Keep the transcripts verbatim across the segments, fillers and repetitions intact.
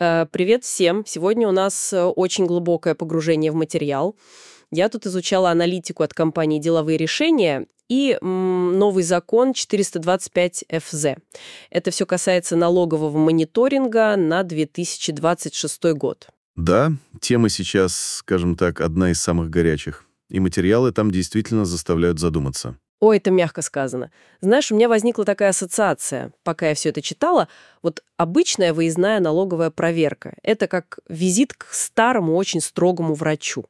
Э, Привет всем! Сегодня у нас э, очень глубокое погружение в материал. Я тут изучала аналитику от компании «Деловые решения» и м, новый закон четыреста двадцать пять эф зэ. Это все касается налогового мониторинга на две тысячи двадцать шестой год. Да, тема сейчас, скажем так, одна из самых горячих. И материалы там действительно заставляют задуматься. Ой, это мягко сказано. Знаешь, у меня возникла такая ассоциация, пока я все это читала. Вот обычная выездная налоговая проверка– это как визит к старому, очень строгому врачу.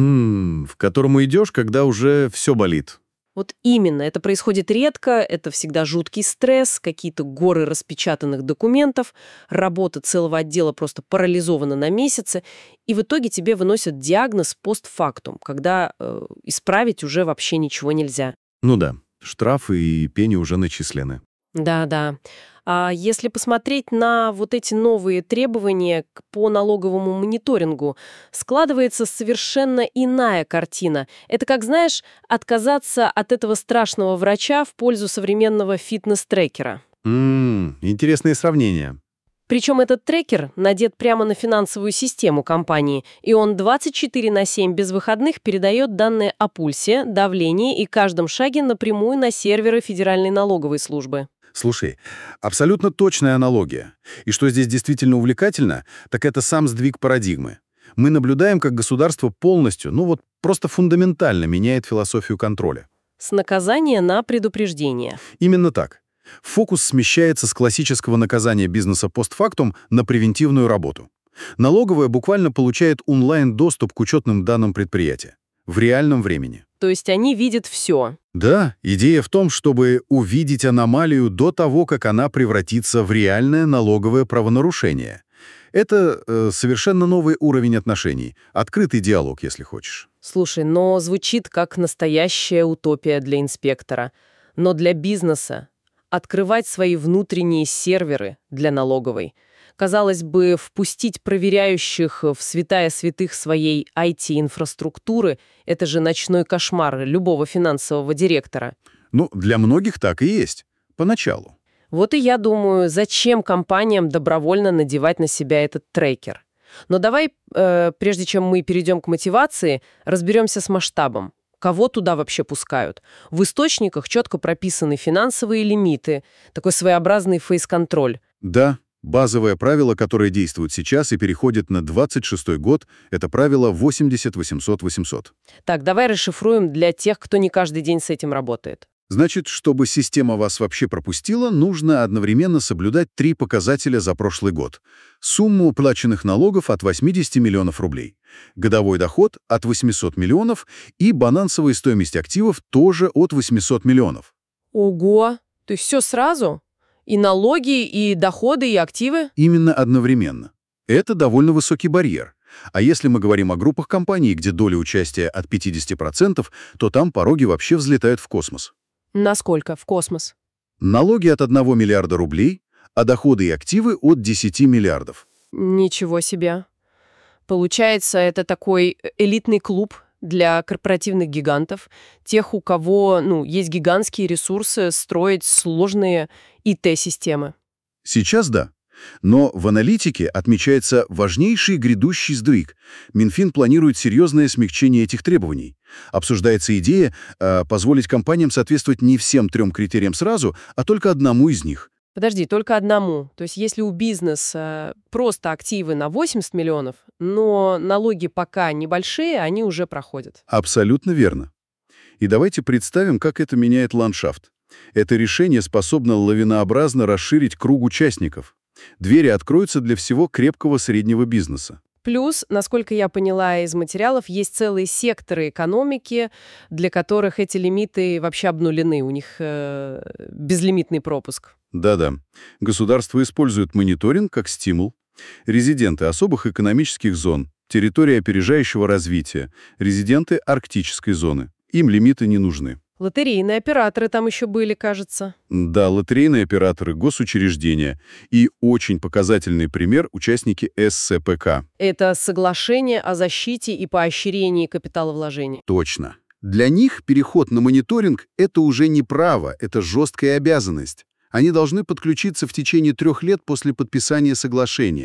М, в которому идешь, когда уже все болит. Вот именно, это происходит редко, это всегда жуткий стресс, какие-то горы распечатанных документов, работа целого отдела просто парализована на месяцы, и в итоге тебе выносят диагноз постфактум, когда э, исправить уже вообще ничего нельзя. Ну да, штрафы и пени уже начислены. Да-да. А если посмотреть на вот эти новые требования к- по налоговому мониторингу, складывается совершенно иная картина. Это как, знаешь, отказаться от этого страшного врача в пользу современного фитнес-трекера. М, интересные сравнения. Причем этот трекер надет прямо на финансовую систему компании, и он двадцать четыре на семь без выходных передает данные о пульсе, давлении и каждом шаге напрямую на серверы Федеральной налоговой службы. Слушай, абсолютно точная аналогия. И что здесь действительно увлекательно, так это сам сдвиг парадигмы. Мы наблюдаем, как государство полностью, ну вот просто фундаментально меняет философию контроля. С наказания на предупреждение. Именно так. Фокус смещается с классического наказания бизнеса постфактум на превентивную работу. Налоговая буквально получает онлайн-доступ к учетным данным предприятия. В реальном времени. То есть они видят все. Да, идея в том, чтобы увидеть аномалию до того, как она превратится в реальное налоговое правонарушение. Это э, совершенно новый уровень отношений. Открытый диалог, если хочешь. Слушай, но звучит как настоящая утопия для инспектора. Но для бизнеса открывать свои внутренние серверы для налоговой. Казалось бы, впустить проверяющих в святая святых своей ай ти-инфраструктуры– это же ночной кошмар любого финансового директора. Ну, для многих так и есть. Поначалу. Вот и я думаю, зачем компаниям добровольно надевать на себя этот трекер? Но давай, э, прежде чем мы перейдем к мотивации, разберемся с масштабом. Кого туда вообще пускают? В источниках четко прописаны финансовые лимиты, такой своеобразный фейс-контроль. Да, базовое правило, которое действует сейчас и переходит на двадцать шестой год, это правило восемьдесят восемьсот восемьсот. Так, давай расшифруем для тех, кто не каждый день с этим работает. Значит, чтобы система вас вообще пропустила, нужно одновременно соблюдать три показателя за прошлый год. Сумму уплаченных налогов от восьмидесяти миллионов рублей, годовой доход от восьмисот миллионов и балансовая стоимость активов тоже от восьмисот миллионов. Ого! То есть все сразу? И налоги, и доходы, и активы? Именно одновременно. Это довольно высокий барьер. А если мы говорим о группах компаний, где доля участия от пятидесяти процентов, то там пороги вообще взлетают в космос. Насколько? В космос? Налоги от одного миллиарда рублей, а доходы и активы от десяти миллиардов. Ничего себе. Получается, это такой элитный клуб для корпоративных гигантов, тех, у кого, ну, есть гигантские ресурсы строить сложные ай ти-системы. Сейчас да. Но в аналитике отмечается важнейший грядущий сдвиг. Минфин планирует серьезное смягчение этих требований. Обсуждается идея э, позволить компаниям соответствовать не всем трем критериям сразу, а только одному из них. Подожди, только одному. То есть если у бизнеса просто активы на восемьдесят миллионов, но налоги пока небольшие, они уже проходят. Абсолютно верно. И давайте представим, как это меняет ландшафт. Это решение способно лавинообразно расширить круг участников. Двери откроются для всего крепкого среднего бизнеса. Плюс, насколько я поняла из материалов, есть целые секторы экономики, для которых эти лимиты вообще обнулены, у них э, безлимитный пропуск. Да-да. Государство использует мониторинг как стимул. Резиденты особых экономических зон, территории опережающего развития, резиденты арктической зоны. Им лимиты не нужны. Лотерейные операторы там еще были, кажется. Да, лотерейные операторы, госучреждения и очень показательный пример – участники эс цэ пэ ка. Это соглашение о защите и поощрении капиталовложений. Точно. Для них переход на мониторинг – это уже не право, это жесткая обязанность. Они должны подключиться в течение трех лет после подписания соглашения.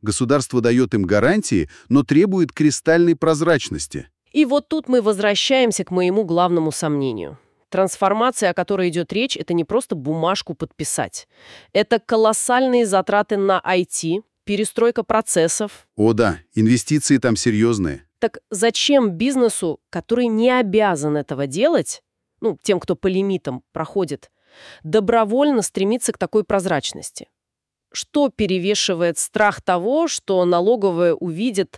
Государство дает им гарантии, но требует кристальной прозрачности. И вот тут мы возвращаемся к моему главному сомнению. Трансформация, о которой идет речь, это не просто бумажку подписать. Это колоссальные затраты на ай ти, перестройка процессов. О да, инвестиции там серьезные. Так зачем бизнесу, который не обязан этого делать, ну, тем, кто по лимитам проходит, добровольно стремиться к такой прозрачности? Что перевешивает страх того, что налоговая увидит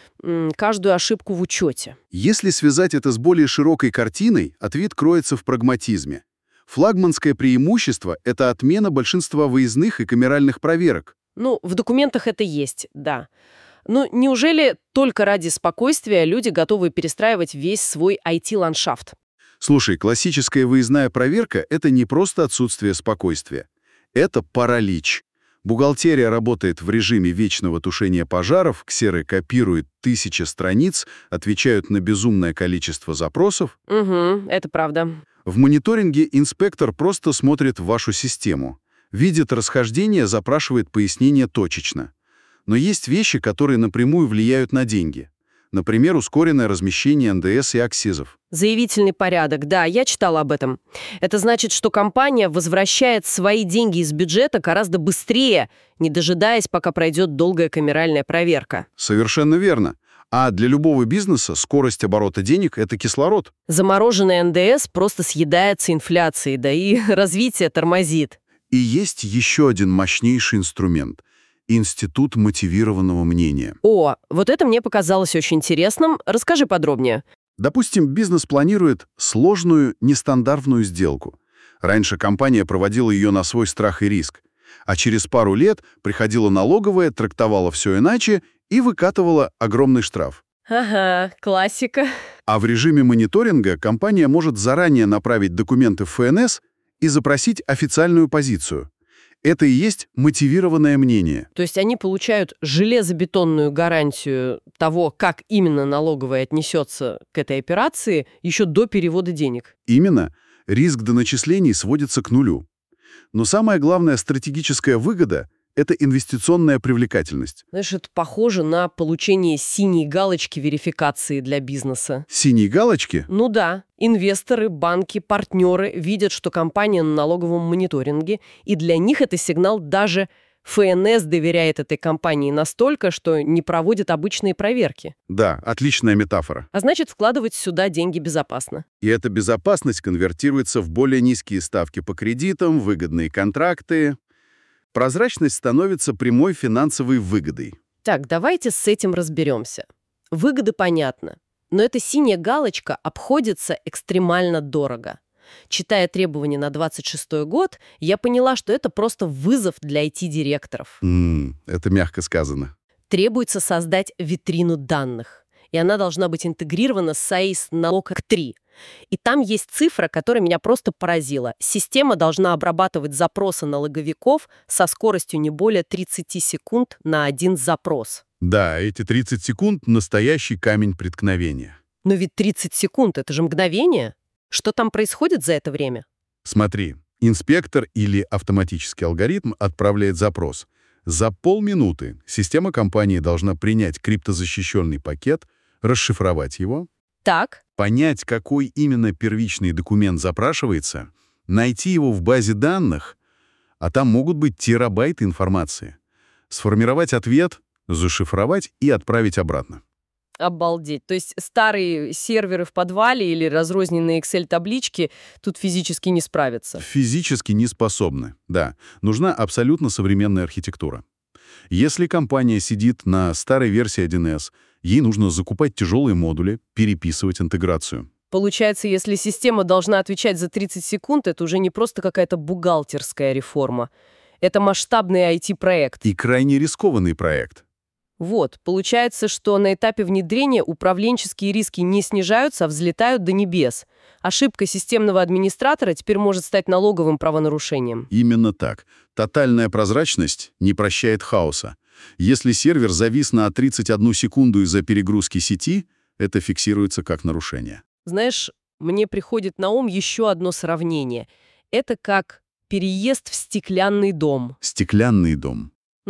м, каждую ошибку в учете? Если связать это с более широкой картиной, ответ кроется в прагматизме. Флагманское преимущество — это отмена большинства выездных и камеральных проверок. Ну, в документах это есть, да. Но неужели только ради спокойствия люди готовы перестраивать весь свой ай ти-ландшафт? Слушай, классическая выездная проверка — это не просто отсутствие спокойствия. Это паралич. Бухгалтерия работает в режиме вечного тушения пожаров, ксеры копируют тысячи страниц, отвечают на безумное количество запросов. Угу, это правда. В мониторинге инспектор просто смотрит в вашу систему. Видит расхождение, запрашивает пояснение точечно. Но есть вещи, которые напрямую влияют на деньги. Например, ускоренное размещение эн дэ эс и акцизов. Заявительный порядок, да, я читала об этом. Это значит, что компания возвращает свои деньги из бюджета гораздо быстрее, не дожидаясь, пока пройдет долгая камеральная проверка. Совершенно верно. А для любого бизнеса скорость оборота денег — это кислород. Замороженный эн дэ эс просто съедается инфляцией, да и развитие тормозит. И есть еще один мощнейший инструмент — институт мотивированного мнения. О, вот это мне показалось очень интересным. Расскажи подробнее. Допустим, бизнес планирует сложную, нестандартную сделку. Раньше компания проводила ее на свой страх и риск. А через пару лет приходила налоговая, трактовала все иначе и выкатывала огромный штраф. Ага, классика. А в режиме мониторинга компания может заранее направить документы в эф эн эс и запросить официальную позицию. Это и есть мотивированное мнение. То есть они получают железобетонную гарантию того, как именно налоговая отнесется к этой операции еще до перевода денег. Именно. Риск до начислений сводится к нулю. Но самая главная стратегическая выгода — это инвестиционная привлекательность. Знаешь, это похоже на получение синей галочки верификации для бизнеса. Синие галочки? Ну да, инвесторы, банки, партнеры видят, что компания на налоговом мониторинге, и для них это сигнал. Даже эф эн эс доверяет этой компании настолько, что не проводит обычные проверки. Да, отличная метафора. А значит, вкладывать сюда деньги безопасно. И эта безопасность конвертируется в более низкие ставки по кредитам, выгодные контракты. Прозрачность становится прямой финансовой выгодой. Так, давайте с этим разберемся. Выгоды понятно, но эта синяя галочка обходится экстремально дорого. Читая требования на двадцать шестой год, я поняла, что это просто вызов для ай ти-директоров. М-м, это мягко сказано. Требуется создать витрину данных, и она должна быть интегрирована с ай эс налог три. И там есть цифра, которая меня просто поразила. Система должна обрабатывать запросы налоговиков со скоростью не более тридцати секунд на один запрос. Да, эти тридцать секунд — настоящий камень преткновения. Но ведь тридцать секунд — это же мгновение. Что там происходит за это время? Смотри, инспектор или автоматический алгоритм отправляет запрос. За полминуты система компании должна принять криптозащищенный пакет, расшифровать его, Так. понять, какой именно первичный документ запрашивается, найти его в базе данных, а там могут быть терабайты информации, сформировать ответ, зашифровать и отправить обратно. Обалдеть. То есть старые серверы в подвале или разрозненные эксель-таблички тут физически не справятся. Физически не способны, да. Нужна абсолютно современная архитектура. Если компания сидит на старой версии один эс, ей нужно закупать тяжелые модули, переписывать интеграцию. Получается, если система должна отвечать за тридцать секунд, это уже не просто какая-то бухгалтерская реформа. Это масштабный ай ти-проект. И крайне рискованный проект. Вот, получается, что на этапе внедрения управленческие риски не снижаются, а взлетают до небес. Ошибка системного администратора теперь может стать налоговым правонарушением. Именно так. Тотальная прозрачность не прощает хаоса. Если сервер завис на тридцать одну секунду из-за перегрузки сети, это фиксируется как нарушение. Знаешь, мне приходит на ум еще одно сравнение. Это как переезд в стеклянный дом. Стеклянный дом.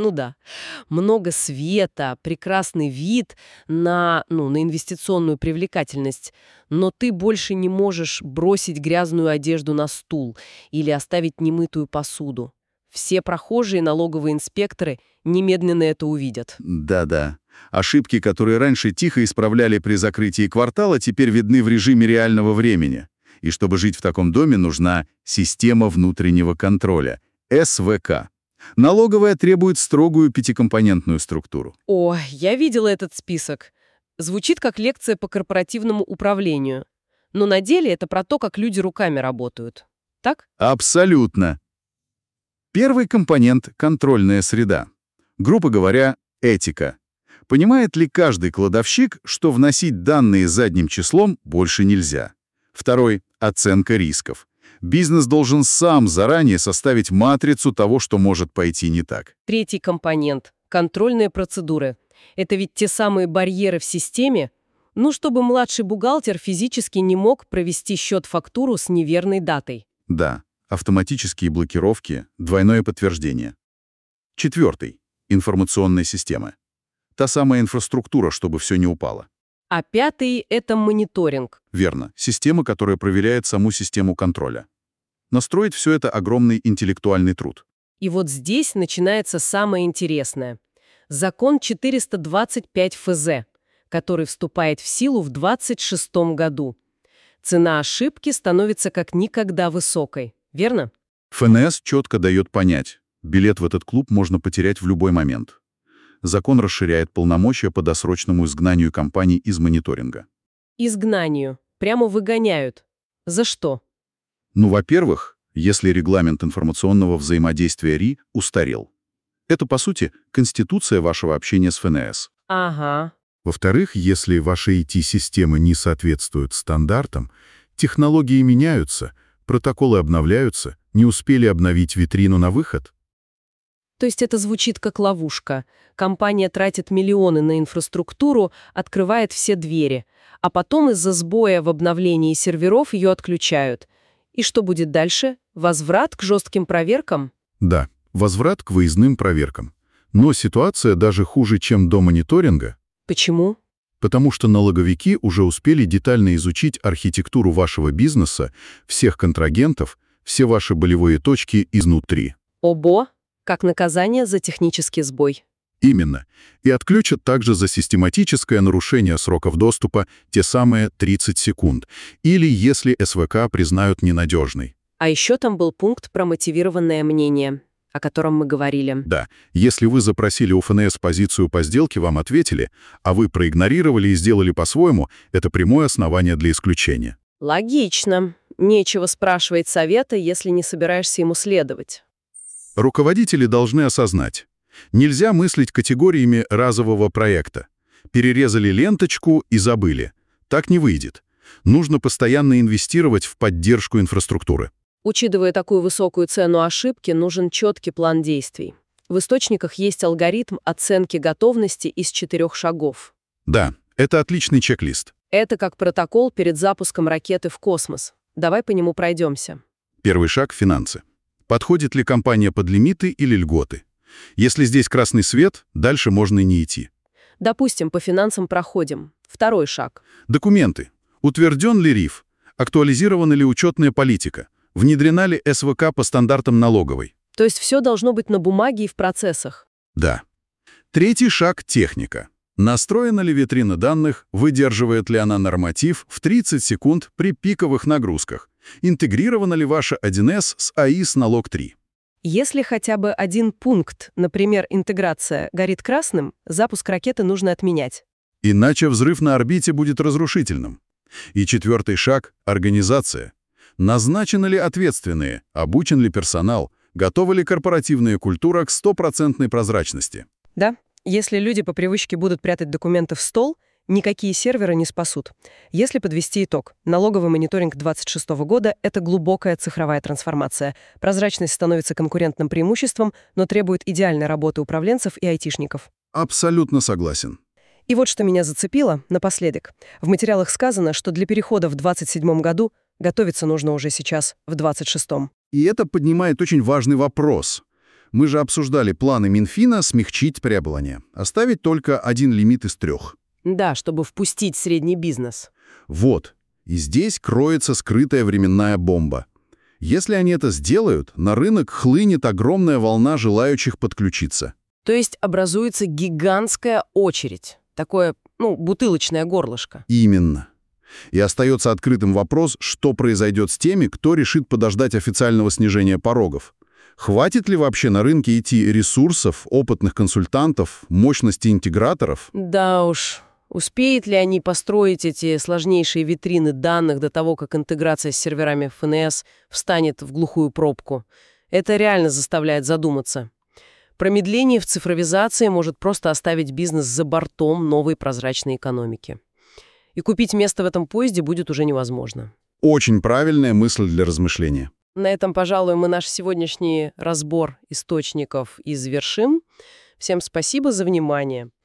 Ну да. Много света, прекрасный вид на, ну, на инвестиционную привлекательность, но ты больше не можешь бросить грязную одежду на стул или оставить немытую посуду. Все прохожие налоговые инспекторы немедленно это увидят. Да-да. Ошибки, которые раньше тихо исправляли при закрытии квартала, теперь видны в режиме реального времени. И чтобы жить в таком доме, нужна система внутреннего контроля – эс вэ ка. Налоговая требует строгую пятикомпонентную структуру. О, я видела этот список. Звучит как лекция по корпоративному управлению. Но на деле это про то, как люди руками работают. Так? Абсолютно. Первый компонент – контрольная среда. Грубо говоря, этика. Понимает ли каждый кладовщик, что вносить данные задним числом больше нельзя? Второй – оценка рисков. Бизнес должен сам заранее составить матрицу того, что может пойти не так. Третий компонент – контрольные процедуры. Это ведь те самые барьеры в системе, ну, чтобы младший бухгалтер физически не мог провести счет-фактуру с неверной датой. Да, автоматические блокировки, двойное подтверждение. Четвертый – информационная система. Та самая инфраструктура, чтобы все не упало. А пятый – это мониторинг. Верно, система, которая проверяет саму систему контроля. Настроить все это огромный интеллектуальный труд. И вот здесь начинается самое интересное. Закон четыреста двадцать пять эф зэ, который вступает в силу в двадцать шестом году. Цена ошибки становится как никогда высокой, верно? эф эн эс четко дает понять, билет в этот клуб можно потерять в любой момент. Закон расширяет полномочия по досрочному изгнанию компаний из мониторинга. Изгнанию. Прямо выгоняют. За что? Ну, во-первых, если регламент информационного взаимодействия эр и устарел. Это, по сути, конституция вашего общения с эф эн эс. Ага. Во-вторых, если ваши ай ти-системы не соответствуют стандартам, технологии меняются, протоколы обновляются, не успели обновить витрину на выход. То есть это звучит как ловушка. Компания тратит миллионы на инфраструктуру, открывает все двери, а потом из-за сбоя в обновлении серверов ее отключают. И что будет дальше? Возврат к жестким проверкам? Да, возврат к выездным проверкам. Но ситуация даже хуже, чем до мониторинга, Почему? потому что налоговики уже успели детально изучить архитектуру вашего бизнеса, всех контрагентов, все ваши болевые точки изнутри. Обо! Как наказание за технический сбой. Именно. И отключат также за систематическое нарушение сроков доступа, те самые тридцать секунд, или если эс вэ ка признают ненадежной. А еще там был пункт про мотивированное мнение, о котором мы говорили. Да, если вы запросили у эф эн эс позицию по сделке, вам ответили, а вы проигнорировали и сделали по-своему, это прямое основание для исключения. Логично. Нечего спрашивать совета, если не собираешься ему следовать. Руководители должны осознать, нельзя мыслить категориями разового проекта. Перерезали ленточку и забыли. Так не выйдет. Нужно постоянно инвестировать в поддержку инфраструктуры. Учитывая такую высокую цену ошибки, нужен четкий план действий. В источниках есть алгоритм оценки готовности из четырех шагов. Да, это отличный чек-лист. Это как протокол перед запуском ракеты в космос. Давай по нему пройдемся. Первый шаг – финансы. Подходит ли компания под лимиты или льготы? Если здесь красный свет, дальше можно и не идти. Допустим, по финансам проходим. Второй шаг. Документы. Утвержден ли РИФ? Актуализирована ли учетная политика? Внедрена ли эс вэ ка по стандартам налоговой? То есть все должно быть на бумаге и в процессах. Да. Третий шаг – техника. Настроена ли витрина данных, выдерживает ли она норматив в тридцать секунд при пиковых нагрузках? Интегрирована ли ваша один эс с эй ай эс налог три? Если хотя бы один пункт, например, интеграция, горит красным, запуск ракеты нужно отменять. Иначе взрыв на орбите будет разрушительным. И четвертый шаг – организация. Назначены ли ответственные, обучен ли персонал, готова ли корпоративная культура к стопроцентной прозрачности? Да, если люди по привычке будут прятать документы в стол, никакие серверы не спасут. Если подвести итог, налоговый мониторинг двадцать шестого года – это глубокая цифровая трансформация. Прозрачность становится конкурентным преимуществом, но требует идеальной работы управленцев и айтишников. Абсолютно согласен. И вот что меня зацепило напоследок. В материалах сказано, что для перехода в двадцать седьмом году готовиться нужно уже сейчас, в двадцать шестом. И это поднимает очень важный вопрос. Мы же обсуждали планы Минфина смягчить требования, оставить только один лимит из трех. Да, чтобы впустить средний бизнес. Вот. И здесь кроется скрытая временная бомба. Если они это сделают, на рынок хлынет огромная волна желающих подключиться. То есть образуется гигантская очередь. Такое, ну, бутылочное горлышко. Именно. И остается открытым вопрос, что произойдет с теми, кто решит подождать официального снижения порогов. Хватит ли вообще на рынке идти ресурсов, опытных консультантов, мощности интеграторов? Да уж. Успеют ли они построить эти сложнейшие витрины данных до того, как интеграция с серверами эф эн эс встанет в глухую пробку? Это реально заставляет задуматься. Промедление в цифровизации может просто оставить бизнес за бортом новой прозрачной экономики. И купить место в этом поезде будет уже невозможно. Очень правильная мысль для размышления. На этом, пожалуй, мы наш сегодняшний разбор источников и завершим. Всем спасибо за внимание.